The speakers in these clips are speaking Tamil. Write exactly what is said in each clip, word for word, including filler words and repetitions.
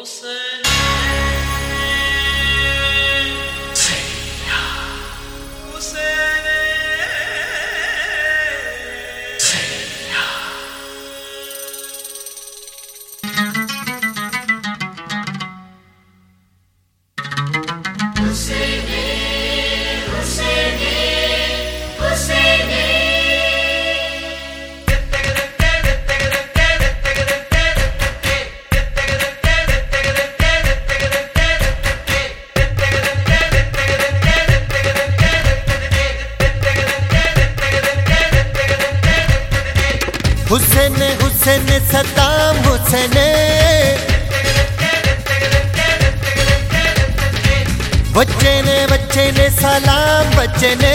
हुसैन हुसैन सद्दाम हुसैन बच्चे ने बच्चे ने सलाम बच्चे ने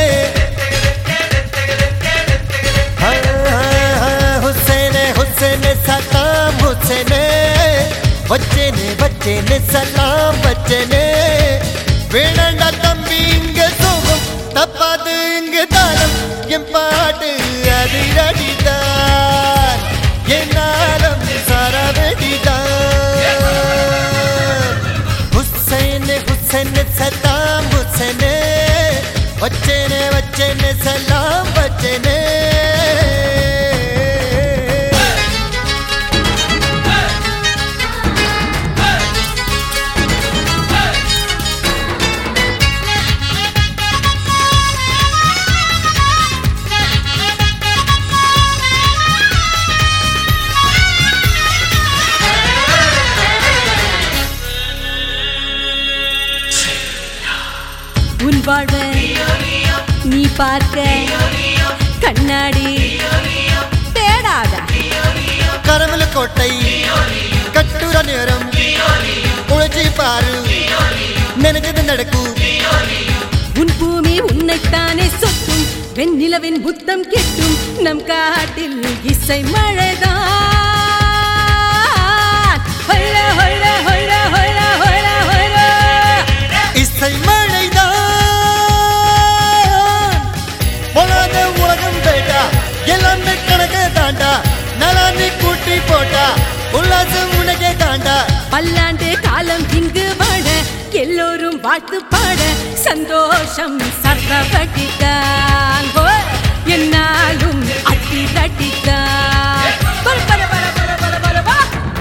हुसैन हुसैन सद्दाम हुसैन बच्चे ने बच्चे ने सलाम बच्चे ने வேணாண்டா தம்பி இங்க சோகம் தப்பாது இங்கு தாளம் என் பாட்டு அதிரடிதான் என்னாலும் சரவெடிதான் हुसैन हुसैन सद्दाम हुसैन बच्चे ने बच्चे ने सलाम बच्चे ने உன் வாழ்வை நீ பார்க்க கண்ணாடி தேடாத கரமல கோட்டை கட்டுற நேரம் உழைச்சி பாரு நினைச்சது நடக்கும் உன் பூமி உன்னைத்தானே சொத்தும் வெண்ணிலவின் புத்தம் கெட்டும் நம் காட்டில் இசை மழைதான் ஹொல்ல ஹொல்ல ஹொல்ல ஹொல்ல ஹொல்ல ஹொல்ல இசை மழைதான் பொழாத உலகம் பேட்டா எல்லாமே கணக்கே தாண்டா நலானி கூட்டி போட்டா உல்லாசம் உனக்கே தாண்டா பல்லாண்டு காலம் இங்கு வாழ எல்லோரும் வாழ்த்து பாட சந்தோஷம் சர்வபடித்தான் என்னாலும் அட்டி தட்டித்தான் பல பல பல பல பல பல வா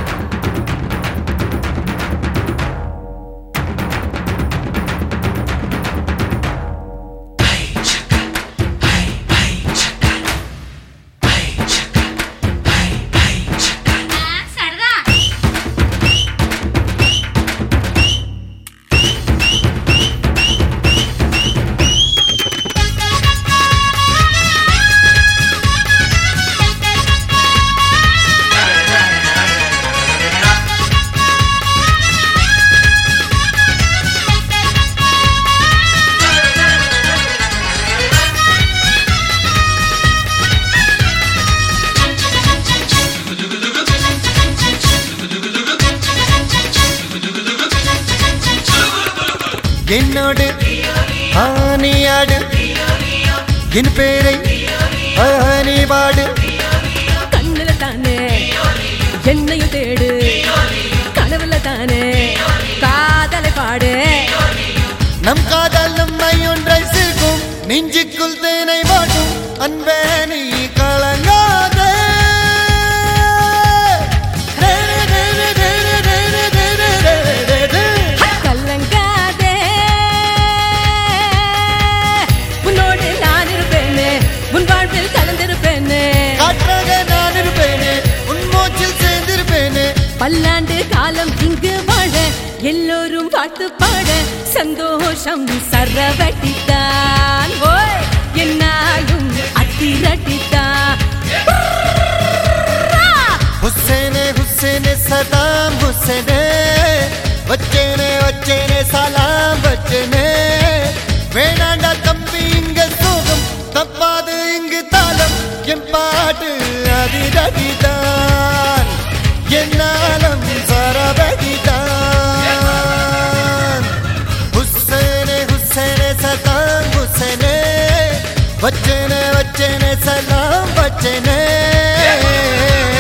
என்னோடு ஆனியாடு என் பேரை நீ பாடு கண்ணுல தானே என்னையும் தேடு கனவுல தானே காதலை பாடு நம் காதல் நம்மை ஒன்றை சேர்க்கும் நெஞ்சுக்குள் தேனை பாட்டும் அன்பே நீ கலங்காதே பல்லாண்டு காலம் இங்கு வாழ எல்லோரும் வாழ்த்து பாட சந்தோஷம் சரவடித்தான் ஓய் என்னாலும் அதிரடித்தான் हुसैन हुसैन सद्दाम हुसैन बच्चे ने बच्चे ने सलाम बच्चे ने வேணாண்டா தம்பி இங்க சோகம் தப்பாது இங்கு தாளம் என் பாட்டு அதிரடிதான் என்னாலும் சரவடிதான் हुसैन हुसैन सद्दाम हुसैन बच्चे ने बच्चे ने सलाम बच्चे ने